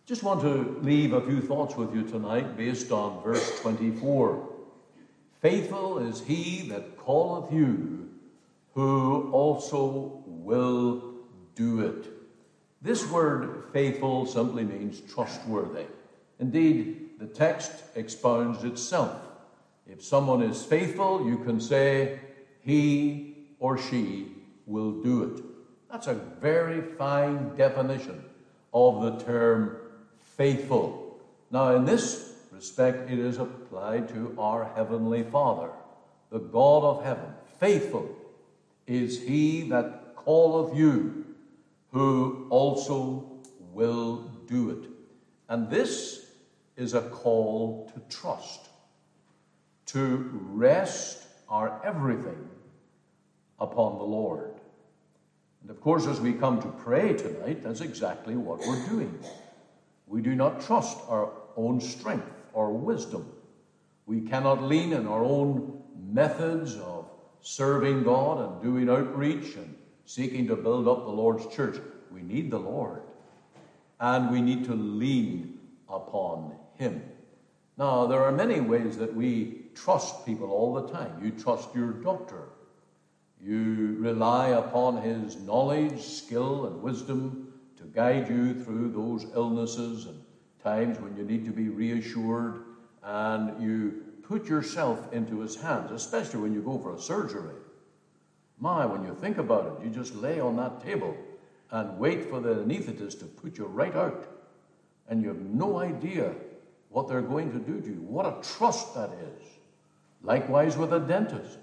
Just want to leave a few thoughts with you tonight based on verse 24. Faithful is he that calleth you, who also will do it. This word faithful simply means trustworthy. Indeed, the text expounds itself. If someone is faithful, you can say he or she will do it. That's a very fine definition of the term faithful. Now, in this respect, it is applied to our Heavenly Father, the God of heaven. Faithful is he that calleth you, who also will do it. And this is a call to trust, to rest our everything upon the Lord. And of course, as we come to pray tonight, that's exactly what we're doing. We do not trust our own strength or wisdom. We cannot lean on our own methods of serving God and doing outreach and seeking to build up the Lord's church. We need the Lord, and we need to lean upon him. Now, there are many ways that we trust people all the time. You trust your doctor. You rely upon his knowledge, skill, and wisdom to guide you through those illnesses and times when you need to be reassured, and you put yourself into his hands, especially when you go for a surgery. When you think about it, you just lay on that table and wait for the anesthetist to put you right out, and you have no idea what they're going to do to you. What a trust that is. Likewise with a dentist.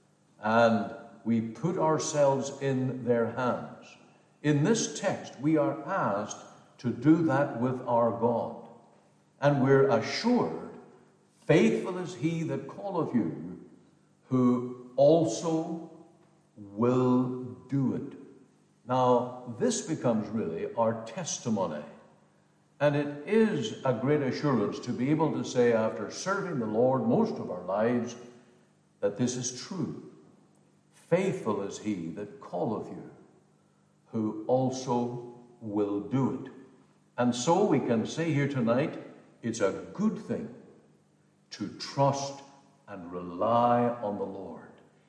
And we put ourselves in their hands. In this text, we are asked to do that with our God. And we're assured, faithful is he that calleth you, who also will do it. Now, this becomes really our testimony. And it is a great assurance to be able to say, after serving the Lord most of our lives, that this is true. Faithful is he that calleth you, who also will do it. And so we can say here tonight, it's a good thing to trust and rely on the Lord.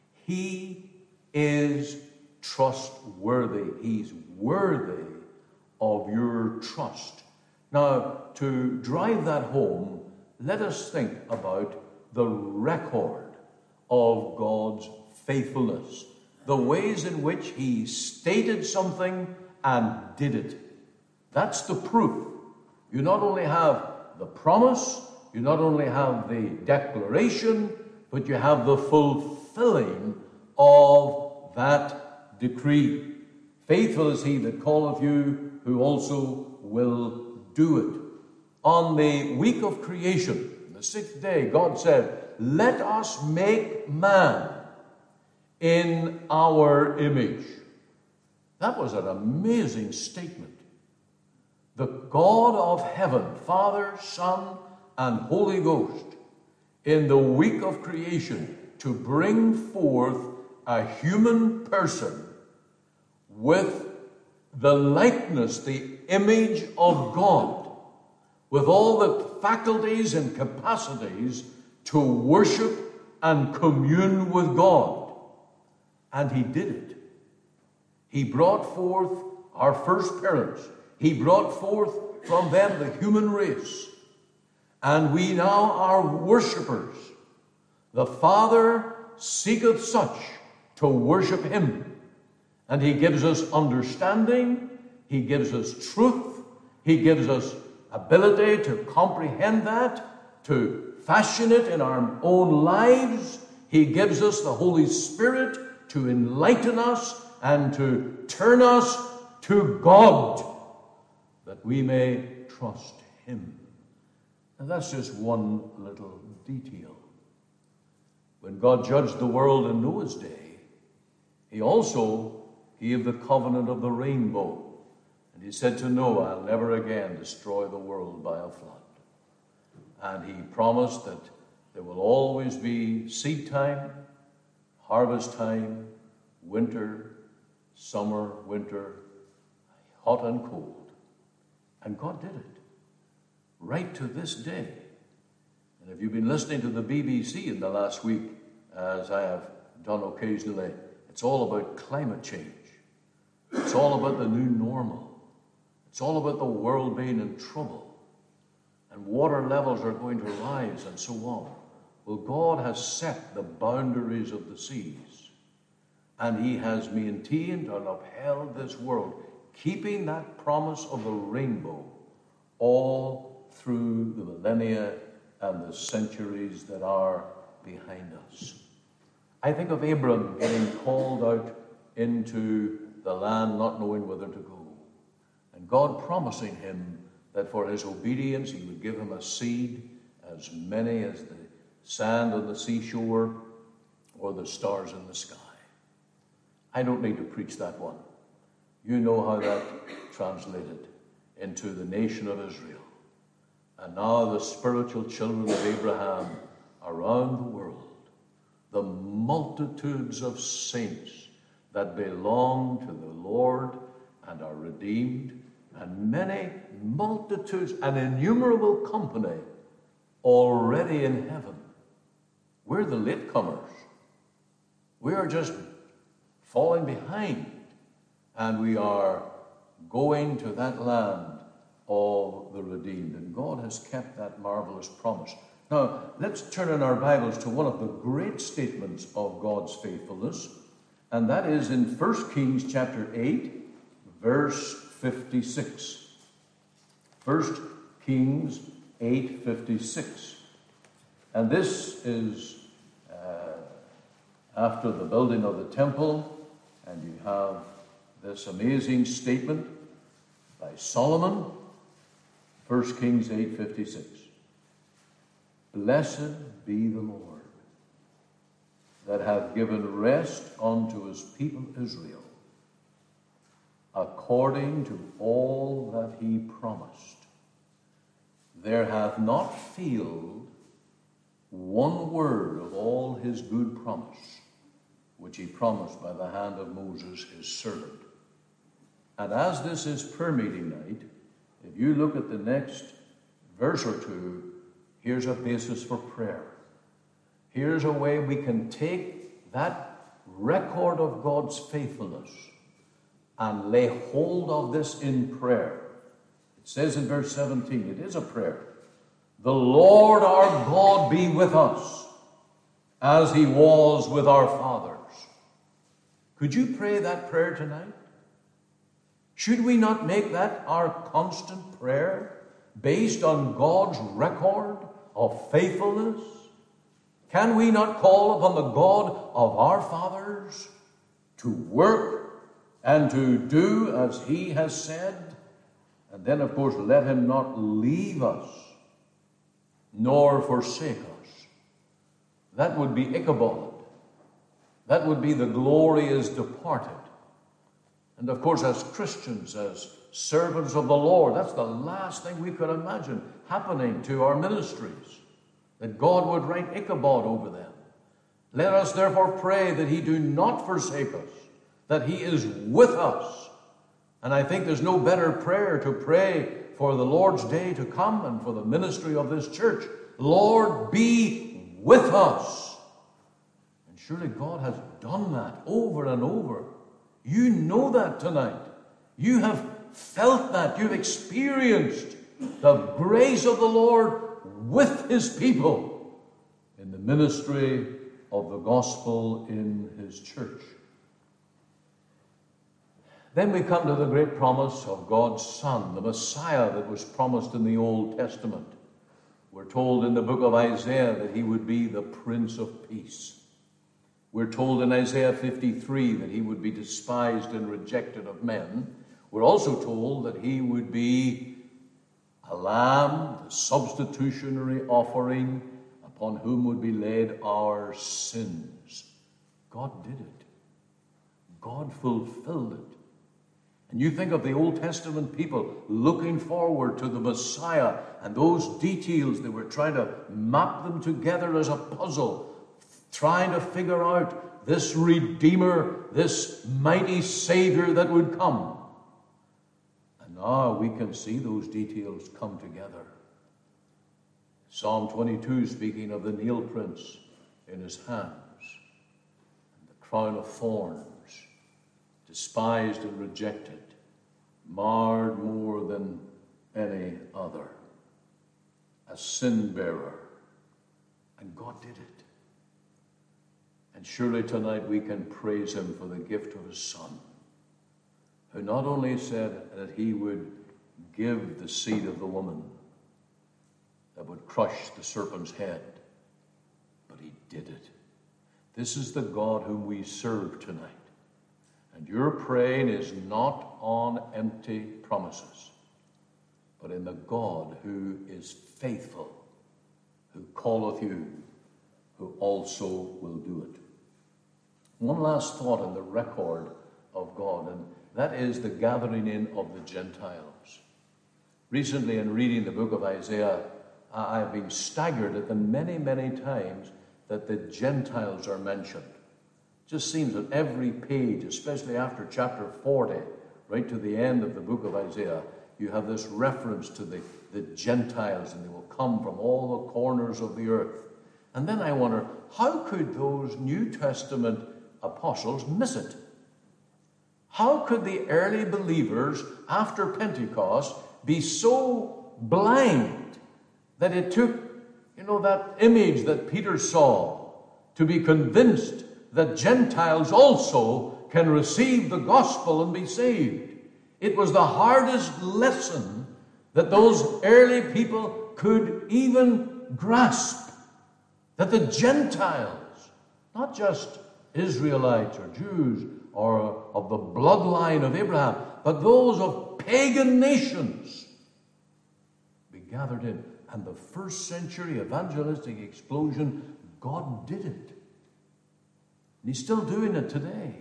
He is trustworthy. He's worthy of your trust. Now, to drive that home, let us think about the record of God's faithfulness, the ways in which he stated something and did it. That's the proof. You not only have the promise, you not only have the declaration, but you have the fulfilling of that decree. Faithful is he that calleth you, who also will do it. On the week of creation, the sixth day, God said, let us make man in our image. That was an amazing statement. The God of heaven, Father, Son, and Holy Ghost, in the week of creation, to bring forth a human person with the likeness, the image of God, with all the faculties and capacities to worship and commune with God. And he did it. He brought forth our first parents. He brought forth from them the human race. And we now are worshipers. The Father seeketh such to worship him. And he gives us understanding. He gives us truth. He gives us ability to comprehend that, to fashion it in our own lives. He gives us the Holy Spirit to enlighten us and to turn us to God, that we may trust him. And that's just one little detail. When God judged the world in Noah's day, he also gave the covenant of the rainbow. And he said to Noah, I'll never again destroy the world by a flood. And he promised that there will always be seed time, harvest time, winter, summer, winter, hot and cold. And God did it. right to this day. And if you've been listening to the BBC in the last week, as I have done occasionally, it's all about climate change. It's all about the new normal. It's all about the world being in trouble. And water levels are going to rise and so on. Well, God has set the boundaries of the seas. And he has maintained and upheld this world, keeping that promise of the rainbow all through the millennia and the centuries that are behind us. I think of Abram getting called out into the land not knowing whither to go. And God promising him that for his obedience he would give him a seed as many as the sand on the seashore or the stars in the sky. I don't need to preach that one. You know how that translated into the nation of Israel. And now the spiritual children of Abraham around the world, the multitudes of saints that belong to the Lord and are redeemed, and many multitudes, an innumerable company already in heaven. We're the latecomers. We are just falling behind, and we are going to that land of the redeemed. And God has kept that marvelous promise. Now, let's turn in our Bibles to one of the great statements of God's faithfulness, and that is in 1 Kings chapter 8, verse 56. 1 Kings 8:56. And this is after the building of the temple, and you have this amazing statement by Solomon, 1 Kings 8:56. Blessed be the Lord, that hath given rest unto his people Israel, according to all that he promised. There hath not failed one word of all his good promise, which he promised by the hand of Moses his servant. And as this is prayer meeting night, if you look at the next verse or two, here's a basis for prayer. Here's a way we can take that record of God's faithfulness and lay hold of this in prayer. It says in verse 17, it is a prayer. The Lord our God be with us, as he was with our fathers. Could you pray that prayer tonight? Should we not make that our constant prayer based on God's record of faithfulness? Can we not call upon the God of our fathers to work and to do as he has said? And then, of course, let him not leave us nor forsake us. That would be Ichabod. That would be the glory is departed. And of course, as Christians, as servants of the Lord, that's the last thing we could imagine happening to our ministries, that God would write Ichabod over them. Let us therefore pray that he do not forsake us, that he is with us. And I think there's no better prayer to pray for the Lord's day to come and for the ministry of this church. Lord, be with us. And surely God has done that over and over. You know that tonight. You have felt that. You've experienced the grace of the Lord with his people in the ministry of the gospel in his church. Then we come to the great promise of God's Son, the Messiah that was promised in the Old Testament. We're told in the book of Isaiah that he would be the Prince of Peace. We're told in Isaiah 53 that he would be despised and rejected of men. We're also told that he would be a lamb, the substitutionary offering, upon whom would be laid our sins. God did it. God fulfilled it. And you think of the Old Testament people looking forward to the Messiah and those details, they were trying to map them together as a puzzle, trying to figure out this Redeemer, this mighty Savior that would come. And now we can see those details come together. Psalm 22 speaking of the nail prints in his hands, and the crown of thorns, despised and rejected, marred more than any other, a sin bearer. And God did it. And surely tonight we can praise him for the gift of his Son, who not only said that he would give the seed of the woman that would crush the serpent's head, but he did it. This is the God whom we serve tonight. And your praying is not on empty promises, but in the God who is faithful, who calleth you, who also will do it. One last thought in the record of God, and that is the gathering in of the Gentiles. Recently, in reading the book of Isaiah, I have been staggered at the many, many times that the Gentiles are mentioned. It just seems that every page, especially after chapter 40, right to the end of the book of Isaiah, you have this reference to the Gentiles, and they will come from all the corners of the earth. And then I wonder, how could those New Testament apostles miss it? How could the early believers after Pentecost be so blind that it took, that image that Peter saw to be convinced that Gentiles also can receive the gospel and be saved? It was the hardest lesson that those early people could even grasp, that the Gentiles, not just Israelites or Jews or of the bloodline of Abraham, but those of pagan nations, be gathered in. And the first century evangelistic explosion, God did it. And he's still doing it today.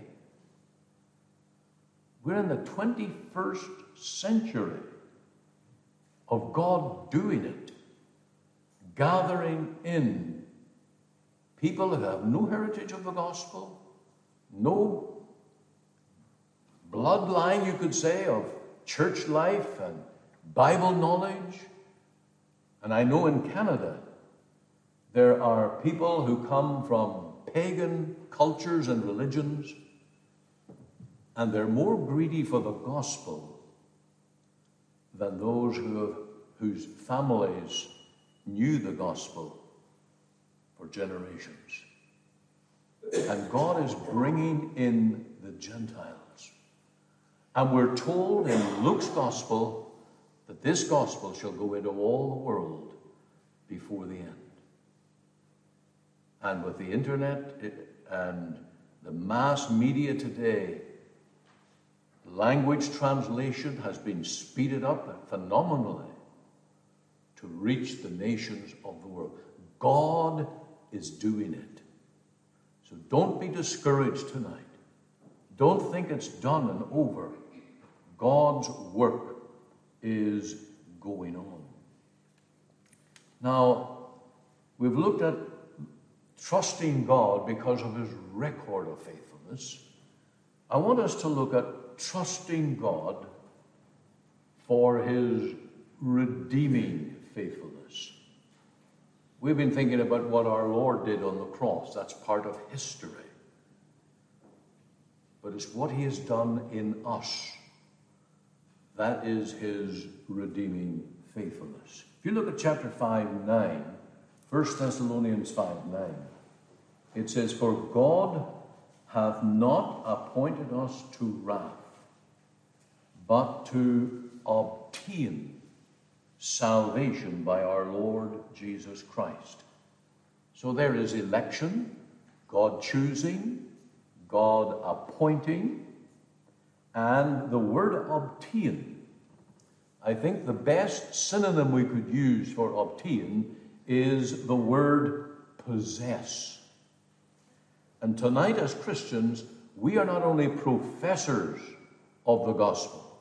We're in the 21st century of God doing it, gathering in people that have no heritage of the gospel, no bloodline, you could say, of church life and Bible knowledge. And I know in Canada, there are people who come from pagan cultures and religions, and they're more greedy for the gospel than those whose families knew the gospel for generations. And God is bringing in the Gentiles. And we're told in Luke's gospel that this gospel shall go into all the world before the end. And with the internet and the mass media today, language translation has been speeded up phenomenally to reach the nations of the world. God is doing it. So don't be discouraged tonight. Don't think it's done and over. God's work is going on. Now, we've looked at trusting God because of his record of faithfulness. I want us to look at trusting God for his redeeming faithfulness. We've been thinking about what our Lord did on the cross. That's part of history. But it's what he has done in us. That is his redeeming faithfulness. If you look at chapter 5:9, 1 Thessalonians 5:9, it says, "For God hath not appointed us to wrath, but to obtain salvation by our Lord Jesus Christ." So there is election, God choosing, God appointing, and the word obtain. I think the best synonym we could use for obtain is the word possess. And tonight as Christians, we are not only professors of the gospel,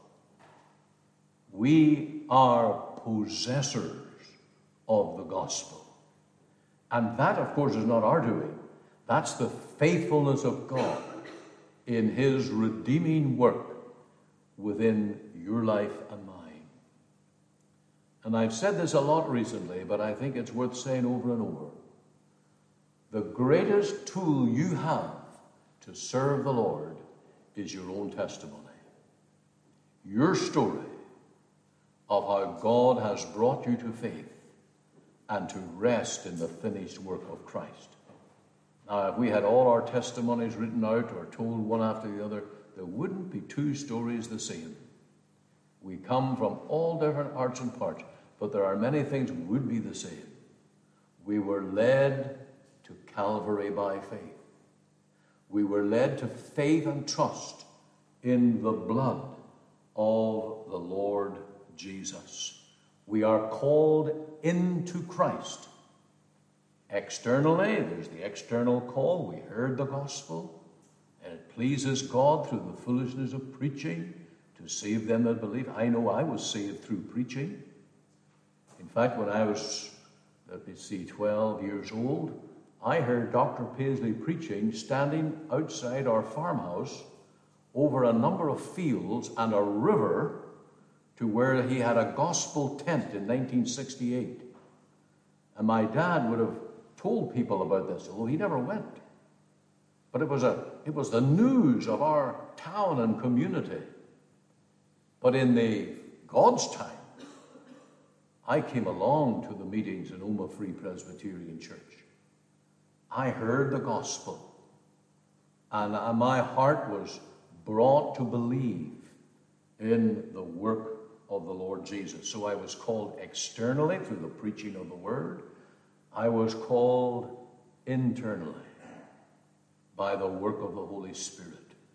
we are possessors of the gospel. And that, of course, is not our doing. That's the faithfulness of God in his redeeming work within your life and mine. And I've said this a lot recently, but I think it's worth saying over and over. The greatest tool you have to serve the Lord is your own testimony. Your story of how God has brought you to faith and to rest in the finished work of Christ. Now, if we had all our testimonies written out or told one after the other, there wouldn't be two stories the same. We come from all different parts and parts, but there are many things would be the same. We were led to Calvary by faith. We were led to faith and trust in the blood of the Lord Jesus. We are called into Christ. Externally, there's the external call. We heard the gospel, and it pleases God through the foolishness of preaching to save them that believe. I know I was saved through preaching. In fact, when I was, 12 years old, I heard Dr. Paisley preaching standing outside our farmhouse over a number of fields and a river to where he had a gospel tent in 1968. And my dad would have told people about this, although he never went. But it was the news of our town and community. But in the God's time, I came along to the meetings in Oma Free Presbyterian Church. I heard the gospel, and my heart was brought to believe in the work of the Lord Jesus. So I was called externally through the preaching of the word. I was called internally by the work of the Holy Spirit.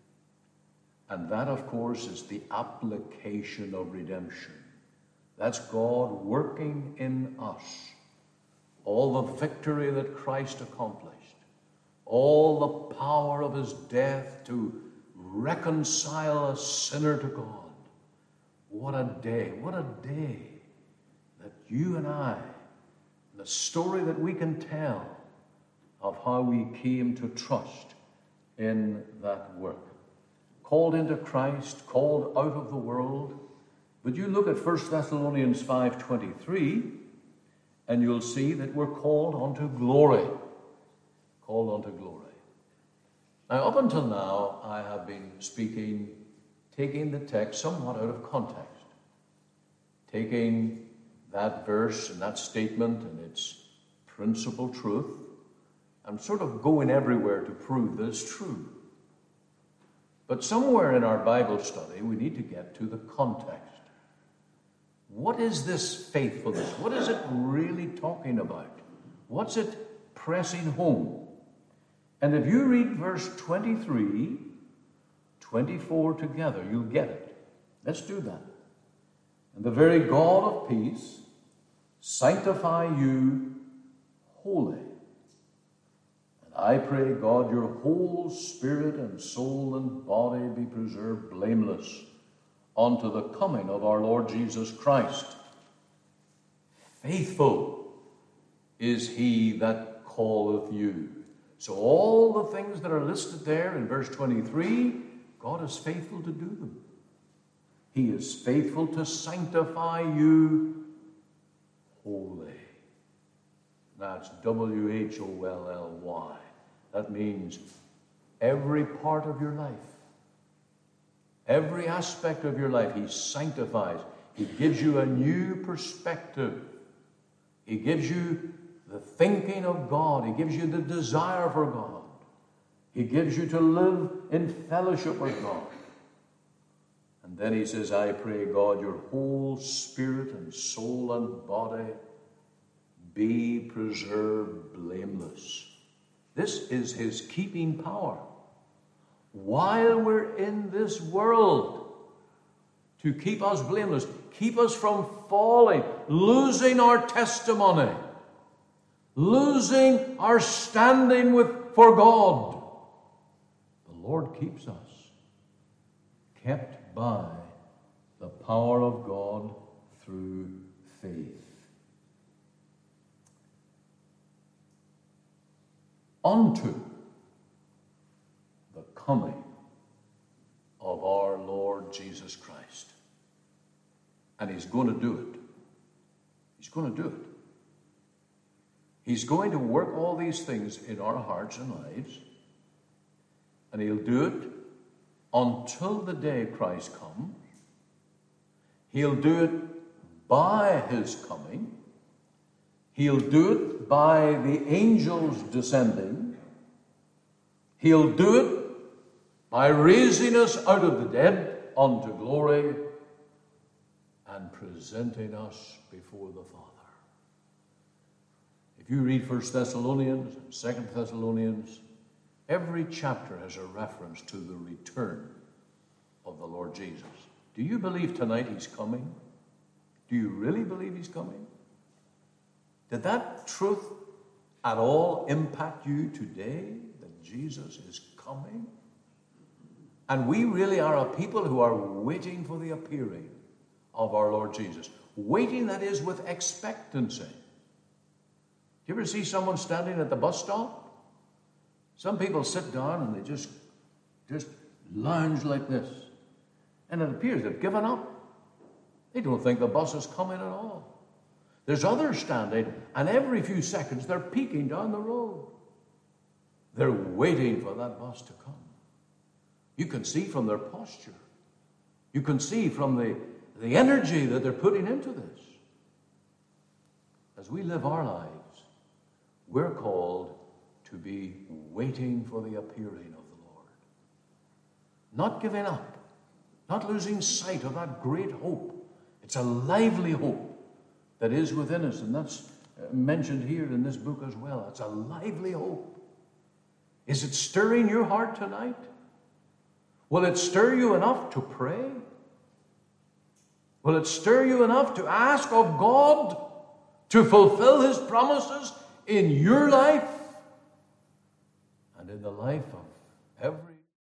And that, of course, is the application of redemption. That's God working in us. All the victory that Christ accomplished, all the power of his death to reconcile a sinner to God. What a day that you and I, the story that we can tell of how we came to trust in that work. Called into Christ, called out of the world. But you look at 1 Thessalonians 5:23, and you'll see that we're called unto glory. Called unto glory. Now, up until now, I have been speaking, taking the text somewhat out of context. Taking that verse and that statement and its principal truth, and sort of going everywhere to prove that it's true. But somewhere in our Bible study, we need to get to the context. What is this faithfulness? What is it really talking about? What's it pressing home? And if you read verse 23, 24 together, you'll get it. Let's do that. And the very God of peace sanctify you wholly. And I pray, God, your whole spirit and soul and body be preserved blameless unto the coming of our Lord Jesus Christ. Faithful is he that calleth you. So all the things that are listed there in verse 23, God is faithful to do them. He is faithful to sanctify you wholly. That's W-H-O-L-L-Y. That means every part of your life. Every aspect of your life, he sanctifies. He gives you a new perspective. He gives you the thinking of God. He gives you the desire for God. He gives you to live in fellowship with God. And then he says, I pray, God, your whole spirit and soul and body be preserved blameless. This is his keeping power. While we're in this world, to keep us blameless, keep us from falling, losing our testimony, losing our standing for God. The Lord keeps us, kept by the power of God through faith. Unto the coming of our Lord Jesus Christ. And he's going to do it. He's going to do it. He's going to work all these things in our hearts and lives, and he'll do it until the day Christ comes. He'll do it by his coming. He'll do it by the angels descending. He'll do it by raising us out of the dead unto glory and presenting us before the Father. If you read 1 Thessalonians and 2 Thessalonians, every chapter has a reference to the return of the Lord Jesus. Do you believe tonight he's coming? Do you really believe he's coming? Did that truth at all impact you today, that Jesus is coming? And we really are a people who are waiting for the appearing of our Lord Jesus. Waiting, that is, with expectancy. Do you ever see someone standing at the bus stop? Some people sit down and they just lounge like this. And it appears they've given up. They don't think the bus is coming at all. There's others standing, and every few seconds they're peeking down the road. They're waiting for that bus to come. You can see from their posture. You can see from the energy that they're putting into this. As we live our lives, we're called to be waiting for the appearing of the Lord. Not giving up. Not losing sight of that great hope. It's a lively hope that is within us, and that's mentioned here in this book as well. It's a lively hope. Is it stirring your heart tonight? Will it stir you enough to pray? Will it stir you enough to ask of God to fulfill his promises in your life and in the life of every